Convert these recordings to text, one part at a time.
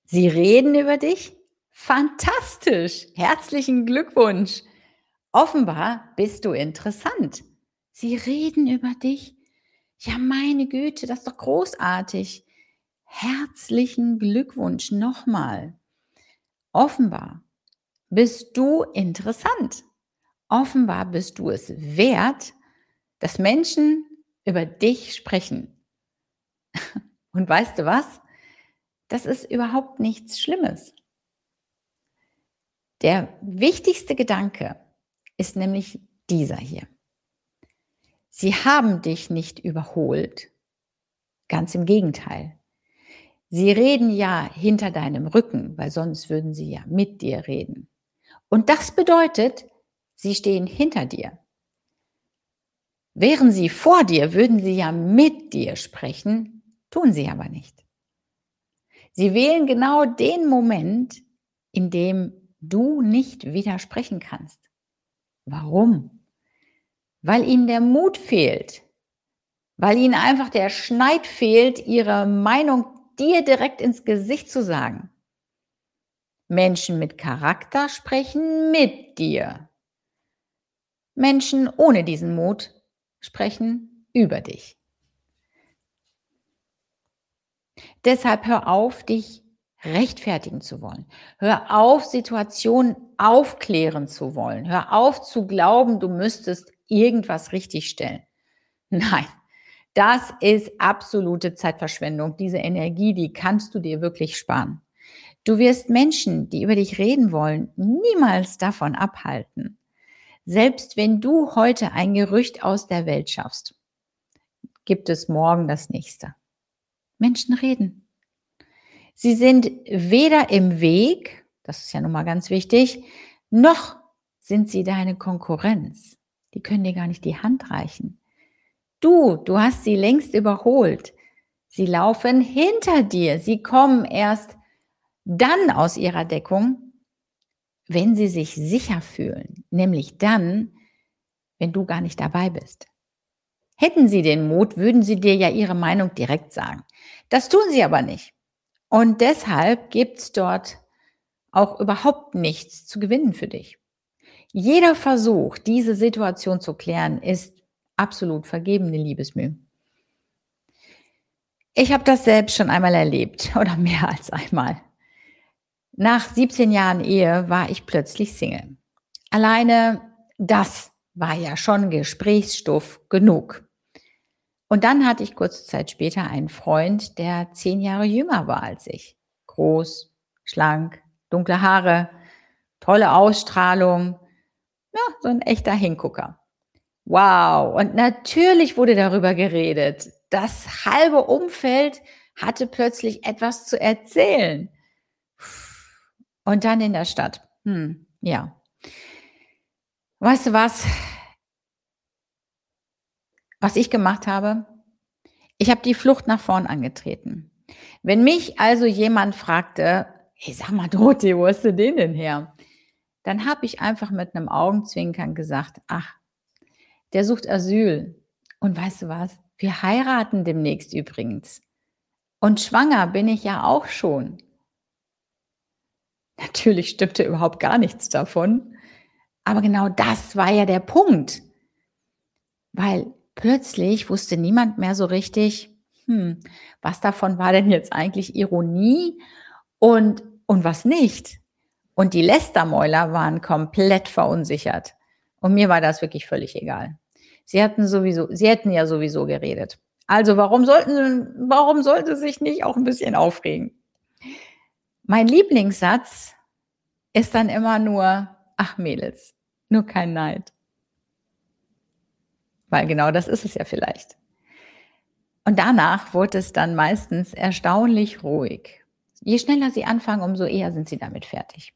Sie reden über dich? Fantastisch! Herzlichen Glückwunsch! Offenbar bist du interessant. Sie reden über dich? Ja, meine Güte, das ist doch großartig. Herzlichen Glückwunsch nochmal. Offenbar bist du interessant. Offenbar bist du es wert, dass Menschen über dich sprechen. Und weißt du was? Das ist überhaupt nichts Schlimmes. Der wichtigste Gedanke ist nämlich dieser hier. Sie haben dich nicht überholt. Ganz im Gegenteil. Sie reden ja hinter deinem Rücken, weil sonst würden sie ja mit dir reden. Und das bedeutet, sie stehen hinter dir. Wären sie vor dir, würden sie ja mit dir sprechen, tun sie aber nicht. Sie wählen genau den Moment, in dem du nicht widersprechen kannst. Warum? Weil ihnen der Mut fehlt, weil ihnen einfach der Schneid fehlt, ihre Meinung dir direkt ins Gesicht zu sagen. Menschen mit Charakter sprechen mit dir. Menschen ohne diesen Mut sprechen über dich. Deshalb hör auf, dich rechtfertigen zu wollen. Hör auf, Situationen aufklären zu wollen. Hör auf zu glauben, du müsstest irgendwas richtigstellen. Nein, das ist absolute Zeitverschwendung. Diese Energie, die kannst du dir wirklich sparen. Du wirst Menschen, die über dich reden wollen, niemals davon abhalten. Selbst wenn du heute ein Gerücht aus der Welt schaffst, gibt es morgen das nächste. Menschen reden. Sie sind weder im Weg, das ist ja nun mal ganz wichtig, noch sind sie deine Konkurrenz. Die können dir gar nicht die Hand reichen. Du hast sie längst überholt. Sie laufen hinter dir. Sie kommen erst dann aus ihrer Deckung, wenn sie sich sicher fühlen. Nämlich dann, wenn du gar nicht dabei bist. Hätten sie den Mut, würden sie dir ja ihre Meinung direkt sagen. Das tun sie aber nicht. Und deshalb gibt es dort auch überhaupt nichts zu gewinnen für dich. Jeder Versuch, diese Situation zu klären, ist absolut vergebene Liebesmüh. Ich habe das selbst schon einmal erlebt oder mehr als einmal. Nach 17 Jahren Ehe war ich plötzlich Single. Alleine das war ja schon Gesprächsstoff genug. Und dann hatte ich kurze Zeit später einen Freund, der 10 Jahre jünger war als ich. Groß, schlank, dunkle Haare, tolle Ausstrahlung. Ja, so ein echter Hingucker. Wow, und natürlich wurde darüber geredet. Das halbe Umfeld hatte plötzlich etwas zu erzählen. Und dann in der Stadt. Ja. Weißt du was? Was ich gemacht habe? Ich habe die Flucht nach vorn angetreten. Wenn mich also jemand fragte, hey, sag mal, Dorothee, wo hast du den denn her? Dann habe ich einfach mit einem Augenzwinkern gesagt, ach, der sucht Asyl. Und weißt du was? Wir heiraten demnächst übrigens. Und schwanger bin ich ja auch schon. Natürlich stimmte überhaupt gar nichts davon. Aber genau das war ja der Punkt. Weil plötzlich wusste niemand mehr so richtig, was davon war denn jetzt eigentlich Ironie und was nicht. Und die Lästermäuler waren komplett verunsichert. Und mir war das wirklich völlig egal. Sie hätten ja sowieso geredet. Also warum sollten sie sich nicht auch ein bisschen aufregen? Mein Lieblingssatz ist dann immer nur, ach Mädels, nur kein Neid. Weil genau das ist es ja vielleicht. Und danach wurde es dann meistens erstaunlich ruhig. Je schneller sie anfangen, umso eher sind sie damit fertig.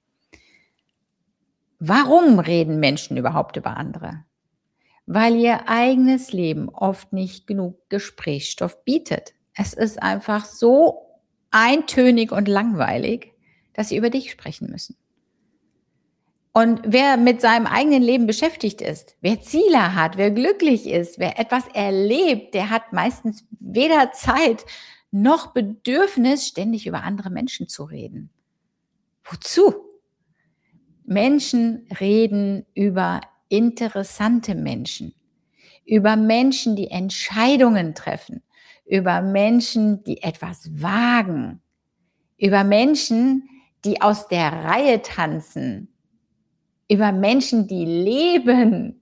Warum reden Menschen überhaupt über andere? Weil ihr eigenes Leben oft nicht genug Gesprächsstoff bietet. Es ist einfach so eintönig und langweilig, dass sie über dich sprechen müssen. Und wer mit seinem eigenen Leben beschäftigt ist, wer Ziele hat, wer glücklich ist, wer etwas erlebt, der hat meistens weder Zeit noch Bedürfnis, ständig über andere Menschen zu reden. Wozu? Menschen reden über interessante Menschen, über Menschen, die Entscheidungen treffen, über Menschen, die etwas wagen, über Menschen, die aus der Reihe tanzen, über Menschen, die leben.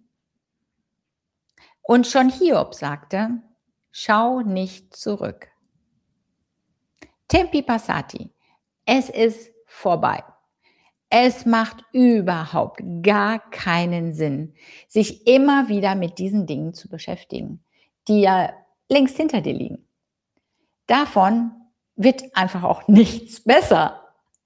Und schon Hiob sagte, schau nicht zurück. Tempi passati. Es ist vorbei. Es macht überhaupt gar keinen Sinn, sich immer wieder mit diesen Dingen zu beschäftigen, die ja längst hinter dir liegen. Davon wird einfach auch nichts besser.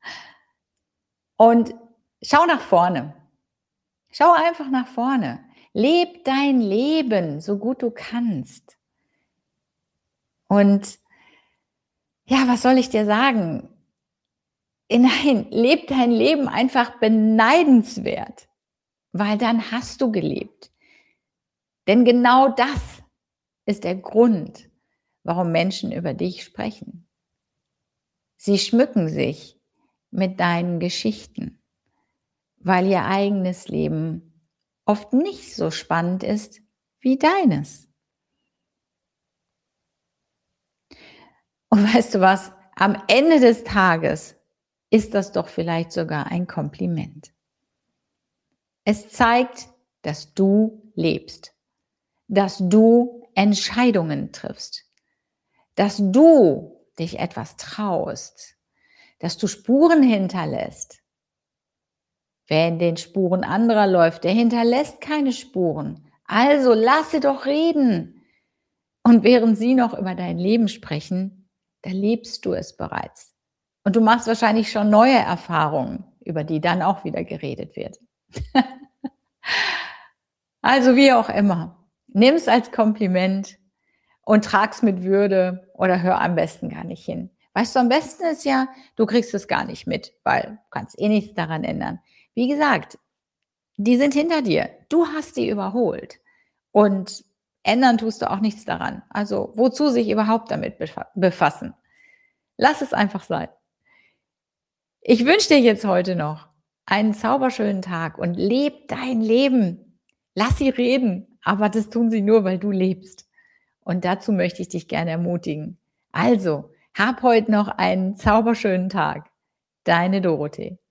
Und schau nach vorne. Schau einfach nach vorne. Leb dein Leben, so gut du kannst. Und ja, was soll ich dir sagen? Nein, leb dein Leben einfach beneidenswert, weil dann hast du gelebt. Denn genau das ist der Grund, warum Menschen über dich sprechen. Sie schmücken sich mit deinen Geschichten, weil ihr eigenes Leben oft nicht so spannend ist wie deines. Und weißt du was? Am Ende des Tages ist das doch vielleicht sogar ein Kompliment. Es zeigt, dass du lebst, dass du Entscheidungen triffst, dass du dich etwas traust, dass du Spuren hinterlässt. Wer in den Spuren anderer läuft, der hinterlässt keine Spuren. Also lasse doch reden. Und während sie noch über dein Leben sprechen, da lebst du es bereits. Und du machst wahrscheinlich schon neue Erfahrungen, über die dann auch wieder geredet wird. Also wie auch immer, nimm es als Kompliment und trag's mit Würde oder hör am besten gar nicht hin. Weißt du, am besten ist ja, du kriegst es gar nicht mit, weil du kannst eh nichts daran ändern. Wie gesagt, die sind hinter dir. Du hast die überholt. Und ändern tust du auch nichts daran. Also wozu sich überhaupt damit befassen? Lass es einfach sein. Ich wünsche dir jetzt heute noch einen zauberschönen Tag und leb dein Leben. Lass sie reden, aber das tun sie nur, weil du lebst. Und dazu möchte ich dich gerne ermutigen. Also, hab heute noch einen zauberschönen Tag. Deine Dorothee.